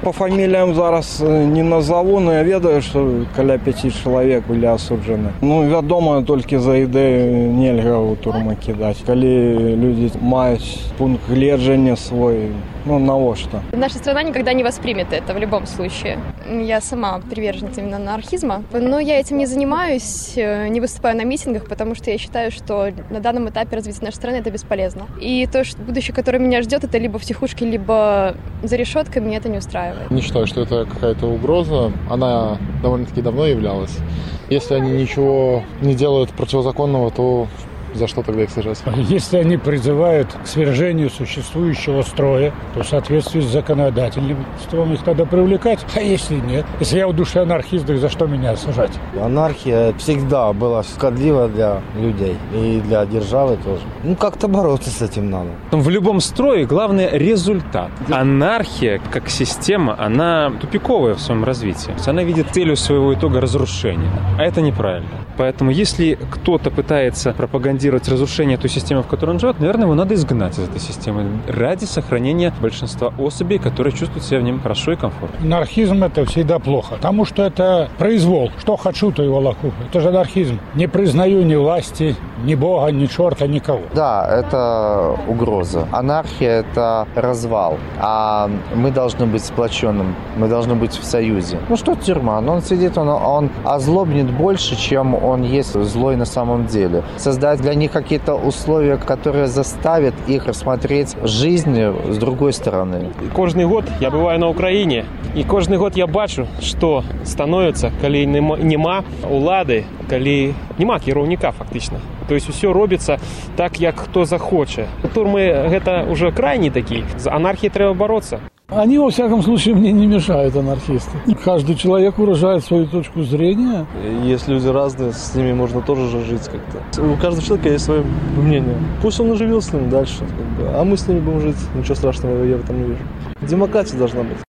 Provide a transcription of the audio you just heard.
По фаміліям зараз не назову, але я ведаю, що каля 5 чоловік були осуджені. Вядомо, тільки за ідею нельга у турму кидати. Коли люди мають пункт гледження свій, навошта? Наша страна никогда не воспримет это в любом случае. Я сама приверженец именно анархизма, но я этим не занимаюсь, не выступаю на митингах, потому что я считаю, что на данном этапе развития нашей страны это бесполезно. И то, что будущее, которое меня ждет, это либо в психушке, либо за решеткой, меня это не устраивает. Не считаю, что это какая-то угроза. Она довольно-таки давно являлась. Если они ничего не делают противозаконного, то за что тогда их сажать? Если они призывают к свержению существующего строя, то в соответствии с законодательством их надо привлекать. А если нет? Если я в душе анархист, так за что меня сажать? Анархия всегда была шкодлива для людей и для державы тоже. Как-то бороться с этим надо. В любом строе главное результат. Анархия как система, она тупиковая в своем развитии. Она видит целью своего итога разрушения. А это неправильно. Поэтому если кто-то пытается пропагандировать разрушение той системы, в которой он живет, наверное, его надо изгнать из этой системы ради сохранения большинства особей, которые чувствуют себя в нем хорошо и комфортно. Анархизм – это всегда плохо, потому что это произвол. Что хочу, то и волоку. Это же анархизм. Не признаю ни власти, ни Бога, ни черта, никого. Да, это угроза. Анархия – это развал. А мы должны быть сплоченным. Мы должны быть в союзе. Что тюрьма? Он сидит, он озлобнет больше, чем он есть злой на самом деле. Создать для них какие-то условия, которые заставят их рассмотреть жизнь с другой стороны. Кожний год я бываю на Україні, і кожний год я бачу, що становиться, коли нема улади, коли нема керівника фактично. Тобто все робиться так, як хто захоче. Турми – це вже крайні такі. З анархією треба боротися. Они, во всяком случае, мне не мешают, анархисты. Каждый человек выражает свою точку зрения. Есть люди разные, с ними можно тоже жить как-то. У каждого человека есть свое мнение. Пусть он живет с ним дальше, а мы с ними будем жить. Ничего страшного я в этом не вижу. Демократия должна быть.